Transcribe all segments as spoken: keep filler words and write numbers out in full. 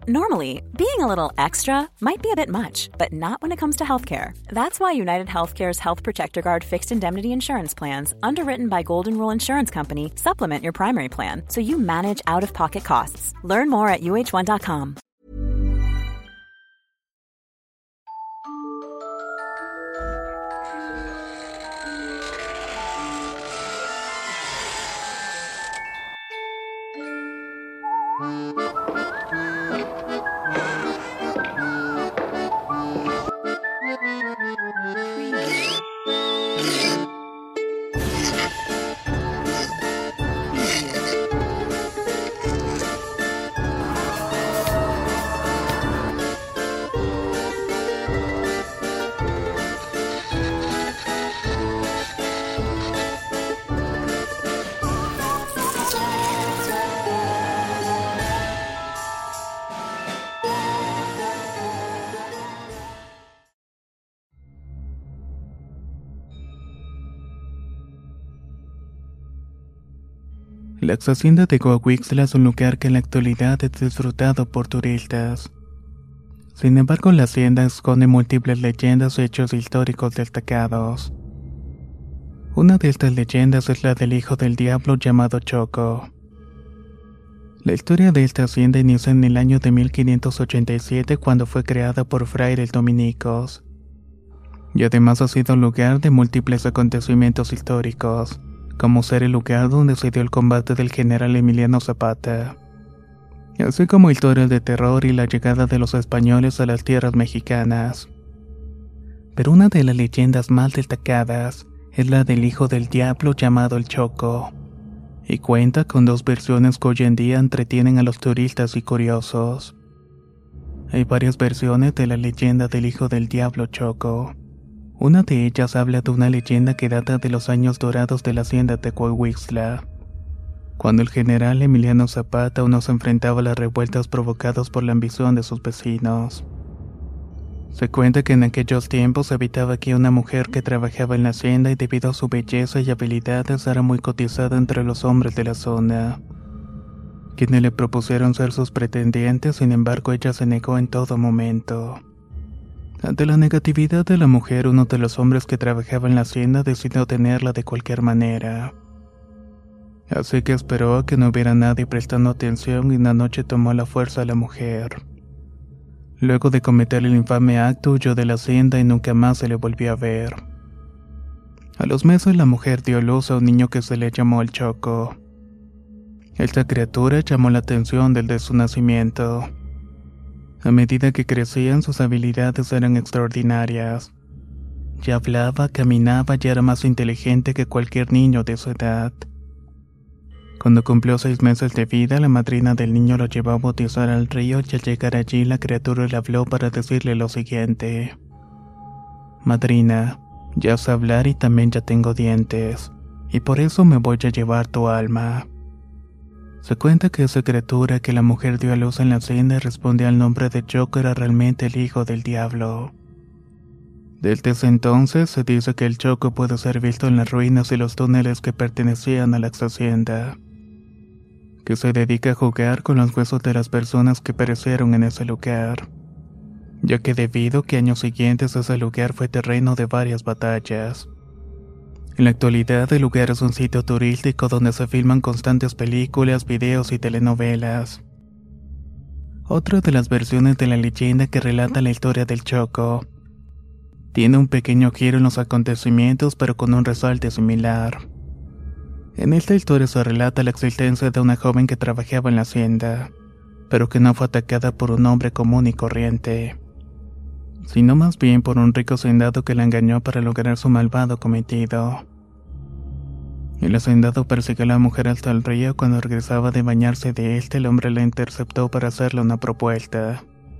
Normally, being a little extra might be a bit much, but not when it comes to healthcare. That's why United Healthcare's Health Protector Guard fixed indemnity insurance plans, underwritten by Golden Rule Insurance Company, supplement your primary plan so you manage out-of-pocket costs. Learn more at U H one dot com. La ex hacienda de Coahuixtla es un lugar que en la actualidad es disfrutado por turistas. Sin embargo, la hacienda esconde múltiples leyendas y hechos históricos destacados. Una de estas leyendas es la del hijo del diablo llamado Choco. La historia de esta hacienda inicia en el año de mil quinientos ochenta y siete, cuando fue creada por frailes dominicos. Y además ha sido lugar de múltiples acontecimientos históricos, como ser el lugar donde se dio el combate del general Emiliano Zapata, así como historias de terror y la llegada de los españoles a las tierras mexicanas. Pero una de las leyendas más destacadas es la del hijo del diablo llamado el Choco, y cuenta con dos versiones que hoy en día entretienen a los turistas y curiosos. Hay varias versiones de la leyenda del hijo del diablo Choco. Una de ellas habla de una leyenda que data de los años dorados de la hacienda de Coahuixtla, cuando el general Emiliano Zapata aún no se enfrentaba a las revueltas provocadas por la ambición de sus vecinos. Se cuenta que en aquellos tiempos habitaba aquí una mujer que trabajaba en la hacienda y debido a su belleza y habilidades era muy cotizada entre los hombres de la zona, quienes le propusieron ser sus pretendientes. Sin embargo, ella se negó en todo momento. Ante la negatividad de la mujer, uno de los hombres que trabajaba en la hacienda decidió tenerla de cualquier manera. Así que esperó a que no hubiera nadie prestando atención y una noche tomó a la fuerza a la mujer. Luego de cometer el infame acto, huyó de la hacienda y nunca más se le volvió a ver. A los meses la mujer dio luz a un niño que se le llamó el Choco. Esta criatura llamó la atención desde su nacimiento. A medida que crecían, sus habilidades eran extraordinarias. Ya hablaba, caminaba y era más inteligente que cualquier niño de su edad. Cuando cumplió seis meses de vida, la madrina del niño lo llevó a bautizar al río y al llegar allí la criatura le habló para decirle lo siguiente: «Madrina, ya sé hablar y también ya tengo dientes, y por eso me voy a llevar tu alma». Se cuenta que esa criatura que la mujer dio a luz en la hacienda y respondía al nombre de Choco era realmente el hijo del diablo. Desde ese entonces se dice que el Choco puede ser visto en las ruinas y los túneles que pertenecían a la ex hacienda, que se dedica a jugar con los huesos de las personas que perecieron en ese lugar, ya que debido a que años siguientes ese lugar fue terreno de varias batallas. En la actualidad el lugar es un sitio turístico donde se filman constantes películas, videos y telenovelas. Otra de las versiones de la leyenda que relata la historia del Choco tiene un pequeño giro en los acontecimientos, pero con un resalte similar. En esta historia se relata la existencia de una joven que trabajaba en la hacienda, pero que no fue atacada por un hombre común y corriente, sino más bien por un rico hacendado que la engañó para lograr su malvado cometido. El hacendado persiguió a la mujer hasta el río. Cuando regresaba de bañarse de este, el hombre la interceptó para hacerle una propuesta.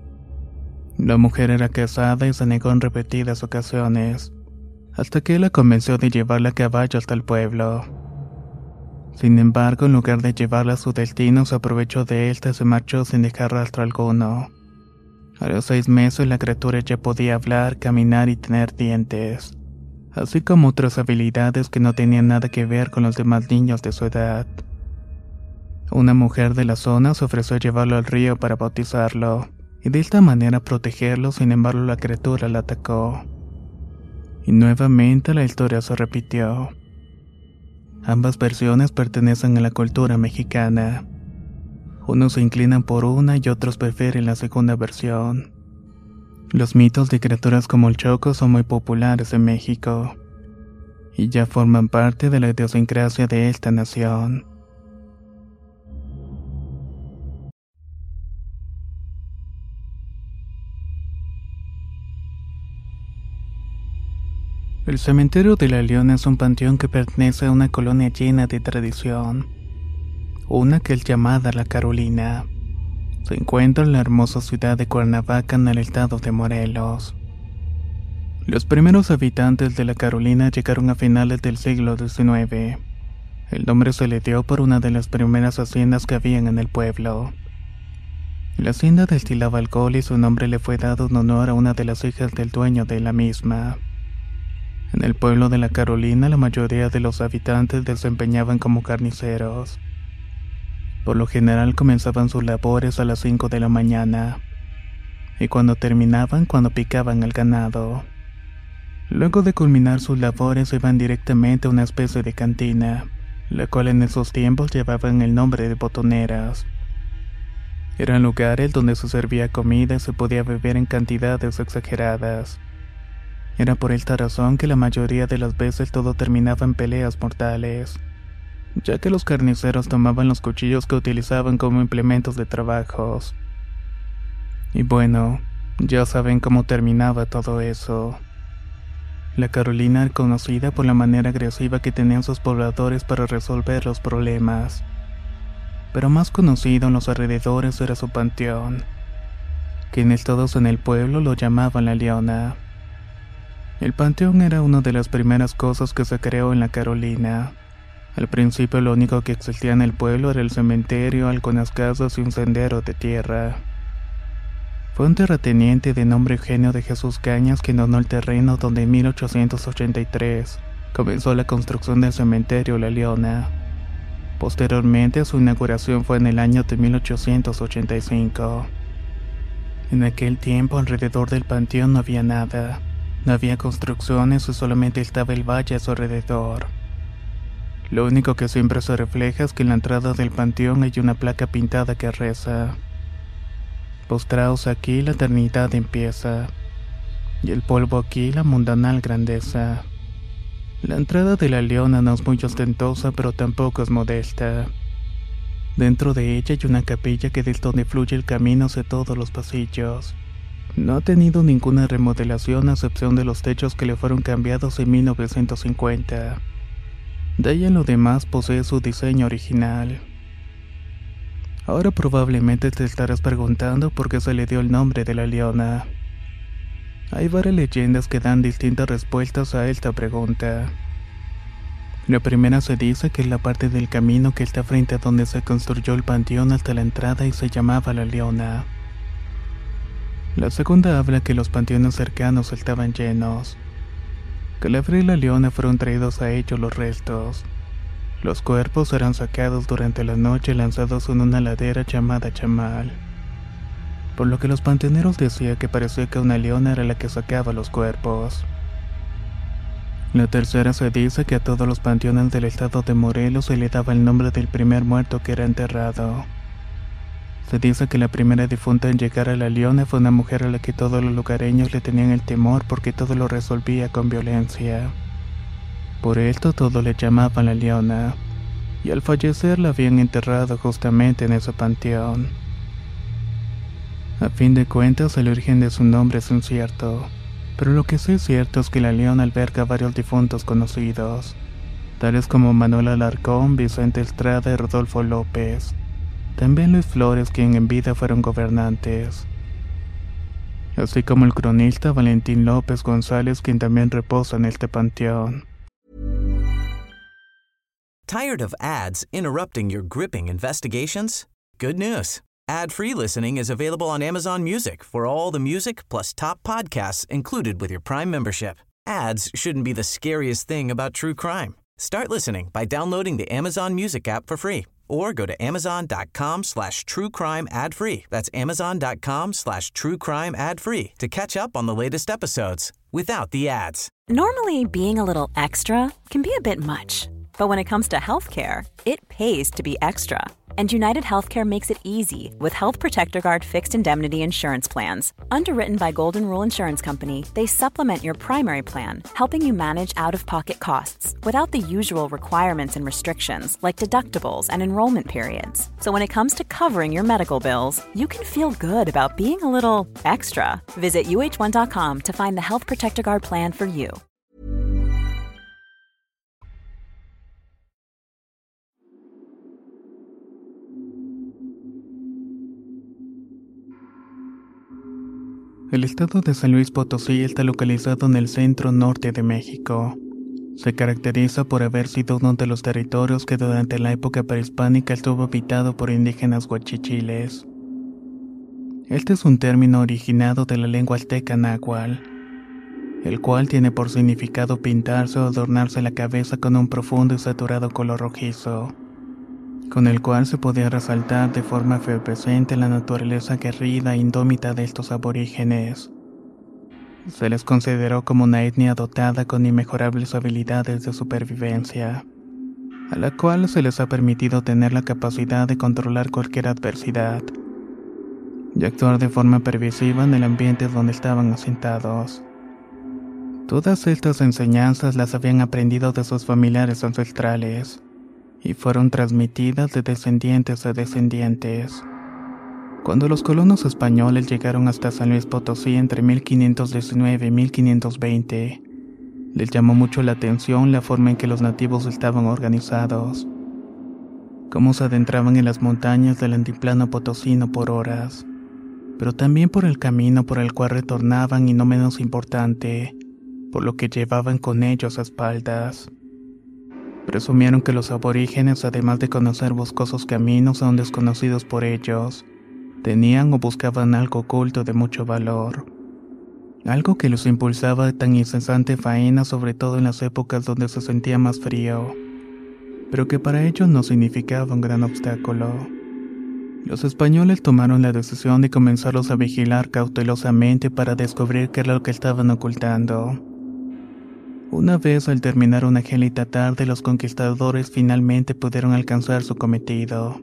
La mujer era casada y se negó en repetidas ocasiones, hasta que él la convenció de llevarla a caballo hasta el pueblo. Sin embargo, en lugar de llevarla a su destino, se aprovechó de él y se marchó sin dejar rastro alguno. A los seis meses la criatura ya podía hablar, caminar y tener dientes, así como otras habilidades que no tenían nada que ver con los demás niños de su edad. Una mujer de la zona se ofreció a llevarlo al río para bautizarlo, y de esta manera protegerlo. Sin embargo, la criatura la atacó. Y nuevamente la historia se repitió. Ambas versiones pertenecen a la cultura mexicana. Unos se inclinan por una y otros prefieren la segunda versión. Los mitos de criaturas como el Choco son muy populares en México, y ya forman parte de la idiosincrasia de esta nación. El cementerio de la Leona es un panteón que pertenece a una colonia llena de tradición, una que es llamada La Carolina. Se encuentra en la hermosa ciudad de Cuernavaca, en el estado de Morelos. Los primeros habitantes de La Carolina llegaron a finales del siglo diecinueve. El nombre se le dio por una de las primeras haciendas que habían en el pueblo. La hacienda destilaba alcohol y su nombre le fue dado en honor a una de las hijas del dueño de la misma. En el pueblo de La Carolina, la mayoría de los habitantes desempeñaban como carniceros. Por lo general comenzaban sus labores a las cinco de la mañana, y cuando terminaban, cuando picaban el ganado. Luego de culminar sus labores iban directamente a una especie de cantina, la cual en esos tiempos llevaban el nombre de botoneras. Eran lugares donde se servía comida y se podía beber en cantidades exageradas. Era por esta razón que la mayoría de las veces todo terminaba en peleas mortales, ya que los carniceros tomaban los cuchillos que utilizaban como implementos de trabajos. Y bueno, ya saben cómo terminaba todo eso. La Carolina era conocida por la manera agresiva que tenían sus pobladores para resolver los problemas, pero más conocido en los alrededores era su panteón, quienes todos en el pueblo lo llamaban La Leona. El panteón era una de las primeras cosas que se creó en La Carolina. Al principio lo único que existía en el pueblo era el cementerio, algunas casas y un sendero de tierra. Fue un terrateniente de nombre Eugenio de Jesús Cañas quien donó el terreno donde en mil ochocientos ochenta y tres comenzó la construcción del cementerio La Leona. Posteriormente su inauguración fue en el año de mil ochocientos ochenta y cinco. En aquel tiempo alrededor del panteón no había nada. No había construcciones y solamente estaba el valle a su alrededor. Lo único que siempre se refleja es que en la entrada del panteón hay una placa pintada que reza: postraos aquí la eternidad empieza, y el polvo aquí la mundanal grandeza. La entrada de La Leona no es muy ostentosa, pero tampoco es modesta. Dentro de ella hay una capilla que es donde fluye el camino hacia todos los pasillos. No ha tenido ninguna remodelación a excepción de los techos que le fueron cambiados en mil novecientos cincuenta. De ahí en lo demás posee su diseño original. Ahora probablemente te estarás preguntando por qué se le dio el nombre de La Leona. Hay varias leyendas que dan distintas respuestas a esta pregunta. La primera se dice que es la parte del camino que está frente a donde se construyó el panteón hasta la entrada y se llamaba La Leona. La segunda habla que los panteones cercanos estaban llenos, que al abrir La Leona fueron traídos a ellos los restos. Los cuerpos eran sacados durante la noche y lanzados en una ladera llamada Chamal, por lo que los panteoneros decían que parecía que una leona era la que sacaba los cuerpos. La tercera se dice que a todos los panteones del estado de Morelos se le daba el nombre del primer muerto que era enterrado. Se dice que la primera difunta en llegar a La Leona fue una mujer a la que todos los lugareños le tenían el temor porque todo lo resolvía con violencia. Por esto todos le llamaban La Leona, y al fallecer la habían enterrado justamente en ese panteón. A fin de cuentas, el origen de su nombre es incierto, pero lo que sí es cierto es que La Leona alberga varios difuntos conocidos, tales como Manuel Alarcón, Vicente Estrada y Rodolfo López. También Luis Flores, quien en vida fueron gobernantes, así como el cronista Valentín López González, quien también reposa en este panteón. Tired of ads interrupting your gripping investigations? Good news. Ad-free listening is available on Amazon Music for all the music plus top podcasts included with your Prime membership. Ads shouldn't be the scariest thing about true crime. Start listening by downloading the Amazon Music app for free or go to amazon.com slash true crime ad free. That's amazon.com slash true crime ad free to catch up on the latest episodes without the ads. Normally, being a little extra can be a bit much, but when it comes to healthcare, it pays to be extra. And United Healthcare makes it easy with Health Protector Guard fixed indemnity insurance plans. Underwritten by Golden Rule Insurance Company, they supplement your primary plan, helping you manage out-of-pocket costs without the usual requirements and restrictions like deductibles and enrollment periods. So when it comes to covering your medical bills, you can feel good about being a little extra. Visit U H one dot com to find the Health Protector Guard plan for you. El estado de San Luis Potosí está localizado en el centro norte de México. Se caracteriza por haber sido uno de los territorios que durante la época prehispánica estuvo habitado por indígenas huachichiles. Este es un término originado de la lengua azteca náhuatl, el cual tiene por significado pintarse o adornarse la cabeza con un profundo y saturado color rojizo, con el cual se podía resaltar de forma efervescente la naturaleza aguerrida e indómita de estos aborígenes. Se les consideró como una etnia dotada con inmejorables habilidades de supervivencia, a la cual se les ha permitido tener la capacidad de controlar cualquier adversidad y actuar de forma previsiva en el ambiente donde estaban asentados. Todas estas enseñanzas las habían aprendido de sus familiares ancestrales y fueron transmitidas de descendientes a descendientes. Cuando los colonos españoles llegaron hasta San Luis Potosí entre mil quinientos diecinueve y mil quinientos veinte, les llamó mucho la atención la forma en que los nativos estaban organizados, cómo se adentraban en las montañas del altiplano potosino por horas, pero también por el camino por el cual retornaban y no menos importante, por lo que llevaban con ellos a espaldas. Presumieron que los aborígenes, además de conocer boscosos caminos aún desconocidos por ellos, tenían o buscaban algo oculto de mucho valor. Algo que los impulsaba a tan incesante faena, sobre todo en las épocas donde se sentía más frío, pero que para ellos no significaba un gran obstáculo. Los españoles tomaron la decisión de comenzarlos a vigilar cautelosamente para descubrir qué era lo que estaban ocultando. Una vez al terminar una gélida tarde, los conquistadores finalmente pudieron alcanzar su cometido.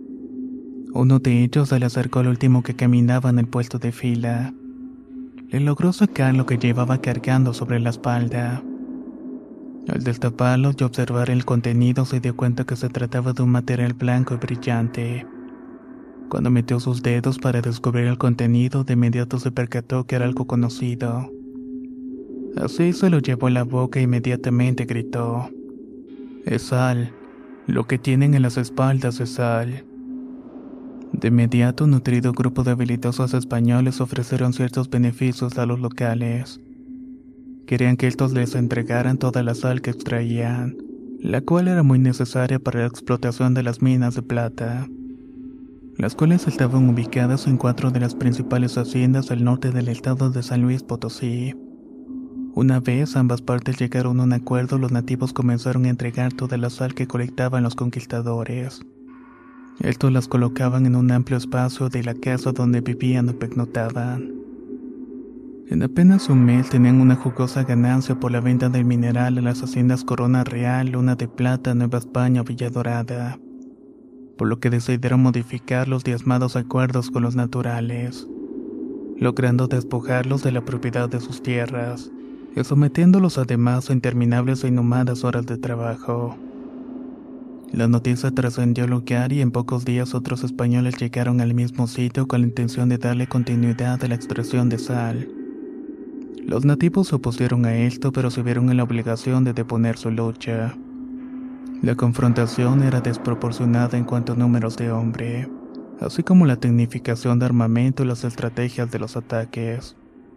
Uno de ellos se le acercó al último que caminaba en el puesto de fila. Le logró sacar lo que llevaba cargando sobre la espalda. Al destaparlo y observar el contenido, se dio cuenta que se trataba de un material blanco y brillante. Cuando metió sus dedos para descubrir el contenido, de inmediato se percató que era algo conocido. Así se lo llevó a la boca e inmediatamente gritó: «Es sal, lo que tienen en las espaldas es sal». De inmediato, un nutrido grupo de habilidosos españoles ofrecieron ciertos beneficios a los locales. Querían que estos les entregaran toda la sal que extraían, la cual era muy necesaria para la explotación de las minas de plata, las cuales estaban ubicadas en cuatro de las principales haciendas al norte del estado de San Luis Potosí. Una vez ambas partes llegaron a un acuerdo, los nativos comenzaron a entregar toda la sal que colectaban los conquistadores. Estos las colocaban en un amplio espacio de la casa donde vivían o pernoctaban. En apenas un mes tenían una jugosa ganancia por la venta del mineral a las haciendas Corona Real, Luna de Plata, Nueva España o Villa Dorada, por lo que decidieron modificar los diezmados acuerdos con los naturales, logrando despojarlos de la propiedad de sus tierras y sometiéndolos además a interminables e inhumanas horas de trabajo. La noticia trascendió el lugar y en pocos días otros españoles llegaron al mismo sitio con la intención de darle continuidad a la extracción de sal. Los nativos se opusieron a esto, pero se vieron en la obligación de deponer su lucha. La confrontación era desproporcionada en cuanto a números de hombre, así como la tecnificación de armamento y las estrategias de los ataques.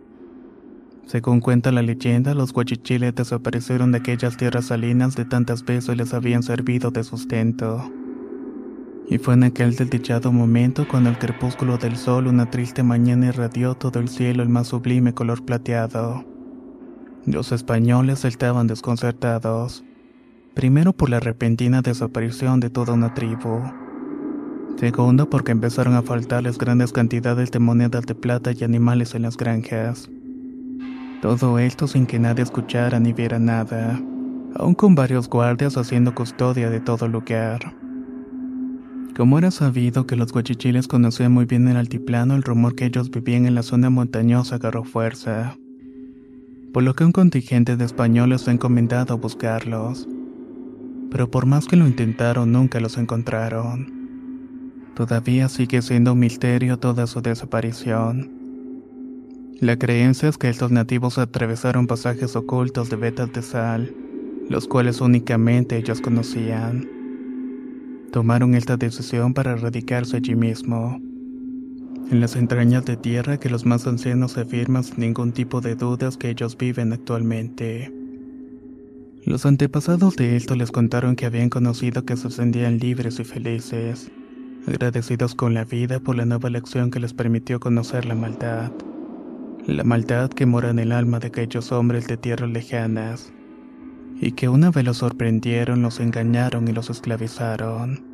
Según cuenta la leyenda, los huachichiles desaparecieron de aquellas tierras salinas de tantas veces les habían servido de sustento. Y fue en aquel desdichado momento cuando al crepúsculo del sol una triste mañana irradió todo el cielo el más sublime color plateado. Los españoles estaban desconcertados. Primero por la repentina desaparición de toda una tribu. Segundo porque empezaron a faltarles grandes cantidades de monedas de plata y animales en las granjas. Todo esto sin que nadie escuchara ni viera nada, aún con varios guardias haciendo custodia de todo lugar. Como era sabido que los guachichiles conocían muy bien el altiplano, el rumor que ellos vivían en la zona montañosa agarró fuerza, por lo que un contingente de españoles fue encomendado a buscarlos. Pero por más que lo intentaron, nunca los encontraron. Todavía sigue siendo un misterio toda su desaparición. La creencia es que estos nativos atravesaron pasajes ocultos de vetas de sal, los cuales únicamente ellos conocían. Tomaron esta decisión para radicarse allí mismo, en las entrañas de tierra que los más ancianos afirman sin ningún tipo de dudas que ellos viven actualmente. Los antepasados de esto les contaron que habían conocido que se sentían libres y felices, agradecidos con la vida por la nueva lección que les permitió conocer la maldad. La maldad que mora en el alma de aquellos hombres de tierras lejanas, y que una vez los sorprendieron, los engañaron y los esclavizaron.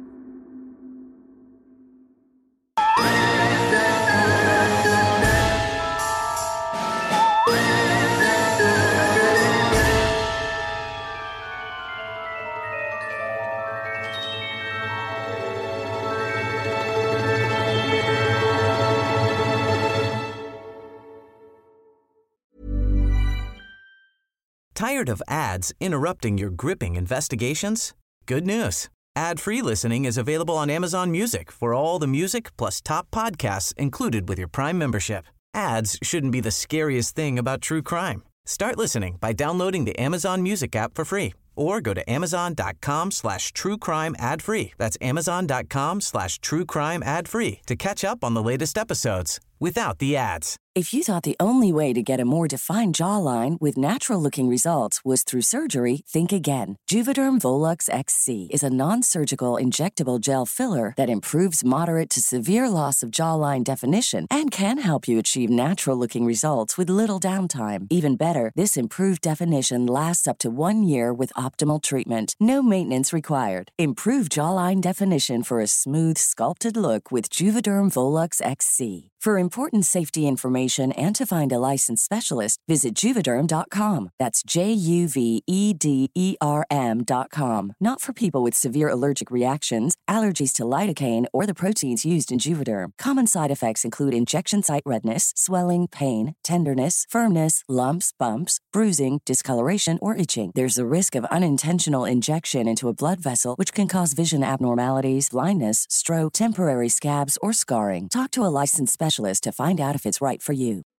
Tired of ads interrupting your gripping investigations? Good news. Ad-free listening is available on Amazon Music for all the music plus top podcasts included with your Prime membership. Ads shouldn't be the scariest thing about true crime. Start listening by downloading the Amazon Music app for free or go to amazon.com slash true crime ad free. That's amazon.com slash true crime ad free to catch up on the latest episodes without the ads. If you thought the only way to get a more defined jawline with natural-looking results was through surgery, think again. Juvederm Volux X C is a non-surgical injectable gel filler that improves moderate to severe loss of jawline definition and can help you achieve natural-looking results with little downtime. Even better, this improved definition lasts up to one year with optimal treatment. No maintenance required. Improve jawline definition for a smooth, sculpted look with Juvederm Volux X C. For important safety information and to find a licensed specialist, visit Juvederm dot com. That's J U V E D E R M dot com. Not for people with severe allergic reactions, allergies to lidocaine, or the proteins used in Juvederm. Common side effects include injection site redness, swelling, pain, tenderness, firmness, lumps, bumps, bruising, discoloration, or itching. There's a risk of unintentional injection into a blood vessel, which can cause vision abnormalities, blindness, stroke, temporary scabs, or scarring. Talk to a licensed specialist to find out if it's right for you.